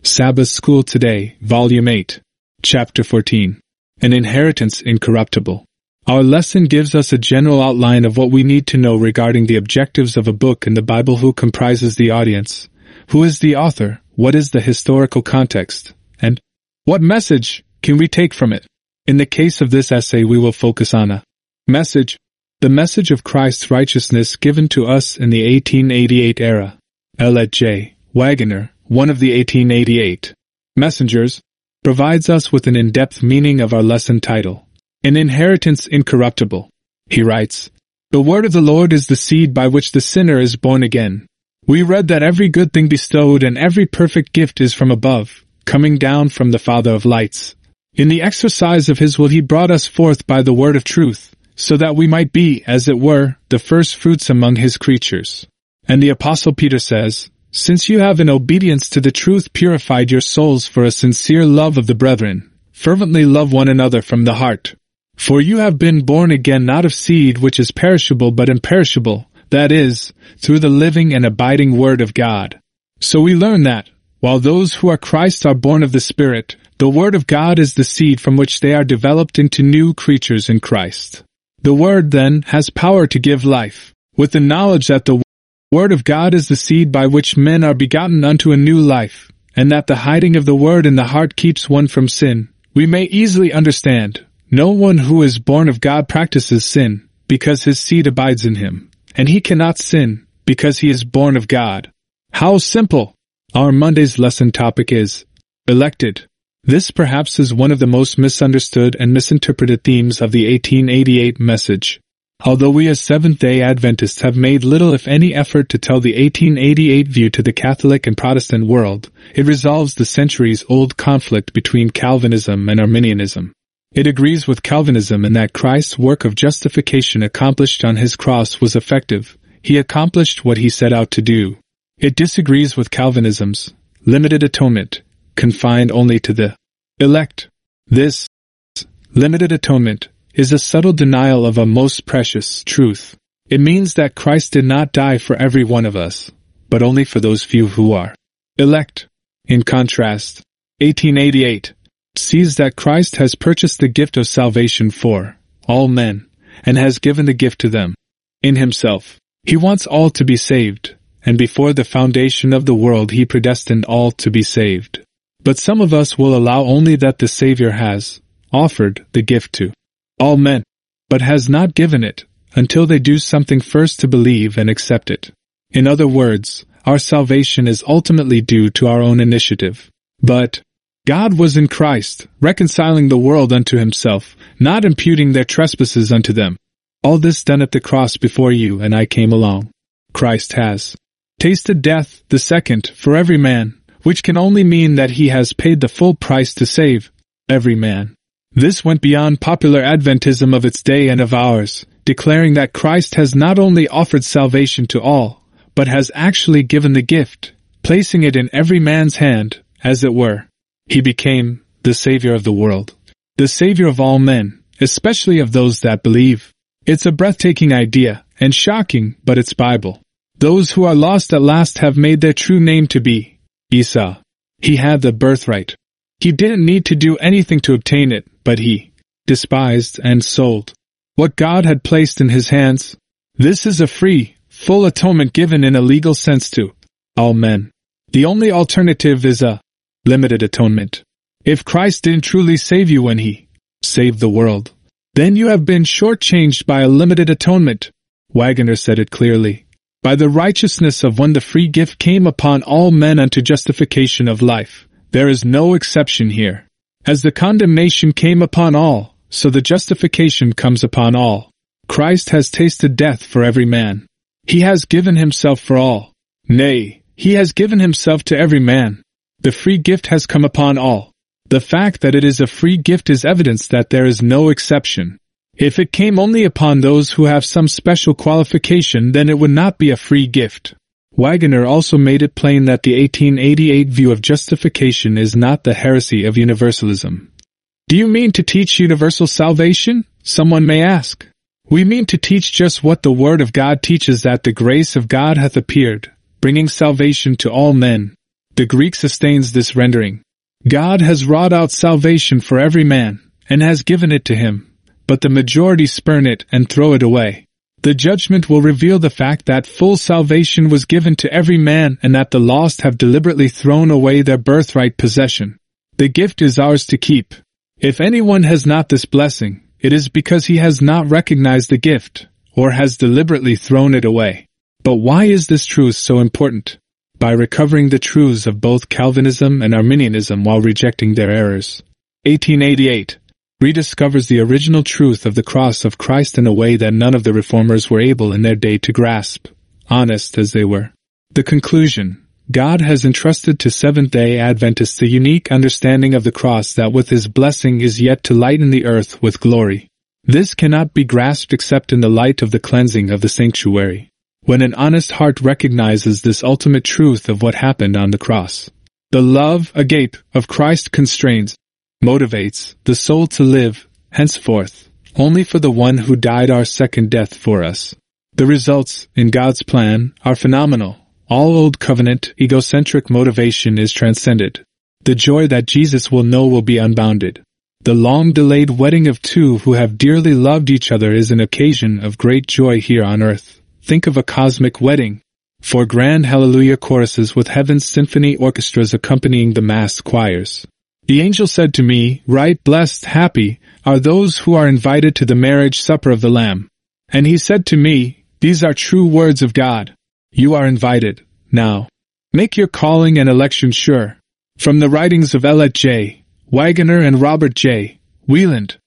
Sabbath School Today, Volume 8, Chapter 14. An Inheritance Incorruptible. Our lesson gives us a general outline of what we need to know regarding the objectives of a book in the Bible. Who comprises the audience? Who is the author? What is the historical context? And what message can we take from it? In the case of this essay, we will focus on a message, the message of Christ's righteousness given to us in the 1888 era. Elliot J. Waggoner, one of the 1888 messengers, provides us with an in-depth meaning of our lesson title, An Inheritance Incorruptible. He writes, "The word of the Lord is the seed by which the sinner is born again. We read that every good thing bestowed and every perfect gift is from above, coming down from the Father of lights. In the exercise of his will he brought us forth by the word of truth, so that we might be, as it were, the first fruits among his creatures." And the Apostle Peter says, "Since you have in obedience to the truth purified your souls for a sincere love of the brethren, fervently love one another from the heart. For you have been born again not of seed which is perishable but imperishable, that is, through the living and abiding word of God." So we learn that, while those who are Christ are born of the Spirit, the word of God is the seed from which they are developed into new creatures in Christ. The word, then, has power to give life. With the knowledge that the Word of God is the seed by which men are begotten unto a new life, and that the hiding of the Word in the heart keeps one from sin, we may easily understand, no one who is born of God practices sin, because his seed abides in him, and he cannot sin, because he is born of God. How simple! Our Monday's lesson topic is elected. This perhaps is one of the most misunderstood and misinterpreted themes of the 1888 message. Although we as Seventh-day Adventists have made little if any effort to tell the 1888 view to the Catholic and Protestant world, it resolves the centuries-old conflict between Calvinism and Arminianism. It agrees with Calvinism in that Christ's work of justification accomplished on his cross was effective. He accomplished what he set out to do. It disagrees with Calvinism's limited atonement, confined only to the elect. This limited atonement is a subtle denial of a most precious truth. It means that Christ did not die for every one of us, but only for those few who are elect. In contrast, 1888 sees that Christ has purchased the gift of salvation for all men, and has given the gift to them. In himself, he wants all to be saved, and before the foundation of the world he predestined all to be saved. But some of us will allow only that the Savior has offered the gift to all men, but has not given it, until they do something first to believe and accept it. In other words, our salvation is ultimately due to our own initiative. But God was in Christ, reconciling the world unto himself, not imputing their trespasses unto them. All this done at the cross before you and I came along. Christ has tasted death, the second, for every man, which can only mean that he has paid the full price to save every man. This went beyond popular Adventism of its day and of ours, declaring that Christ has not only offered salvation to all, but has actually given the gift, placing it in every man's hand, as it were. He became the Savior of the world, the Savior of all men, especially of those that believe. It's a breathtaking idea, and shocking, but it's Bible. Those who are lost at last have made their true name to be Esau. He had the birthright. He didn't need to do anything to obtain it, but he despised and sold what God had placed in his hands. This is a free, full atonement given in a legal sense to all men. The only alternative is a limited atonement. If Christ didn't truly save you when he saved the world, then you have been shortchanged by a limited atonement. Waggoner said it clearly. By the righteousness of one the free gift came upon all men unto justification of life. There is no exception here. As the condemnation came upon all, so the justification comes upon all. Christ has tasted death for every man. He has given himself for all. Nay, he has given himself to every man. The free gift has come upon all. The fact that it is a free gift is evidence that there is no exception. If it came only upon those who have some special qualification, then it would not be a free gift. Waggoner also made it plain that the 1888 view of justification is not the heresy of universalism. Do you mean to teach universal salvation? Someone may ask. We mean to teach just what the Word of God teaches, that the grace of God hath appeared, bringing salvation to all men. The Greek sustains this rendering. God has wrought out salvation for every man, and has given it to him, but the majority spurn it and throw it away. The judgment will reveal the fact that full salvation was given to every man and that the lost have deliberately thrown away their birthright possession. The gift is ours to keep. If anyone has not this blessing, it is because he has not recognized the gift, or has deliberately thrown it away. But why is this truth so important? By recovering the truths of both Calvinism and Arminianism while rejecting their errors. 1888 rediscovers the original truth of the cross of Christ in a way that none of the reformers were able in their day to grasp, honest as they were. The conclusion: God has entrusted to Seventh-day Adventists a unique understanding of the cross that with His blessing is yet to lighten the earth with glory. This cannot be grasped except in the light of the cleansing of the sanctuary. When an honest heart recognizes this ultimate truth of what happened on the cross, the love, agape, of Christ constrains, motivates the soul to live, henceforth, only for the one who died our second death for us. The results, in God's plan, are phenomenal. All old covenant, egocentric motivation is transcended. The joy that Jesus will know will be unbounded. The long-delayed wedding of two who have dearly loved each other is an occasion of great joy here on earth. Think of a cosmic wedding. 4 grand hallelujah choruses with heaven's symphony orchestras accompanying the mass choirs. The angel said to me, "Right, blessed, happy, are those who are invited to the marriage supper of the Lamb." And he said to me, "These are true words of God. You are invited. Now, make your calling and election sure." From the writings of Elliot J. Wagoner and Robert J. Wieland,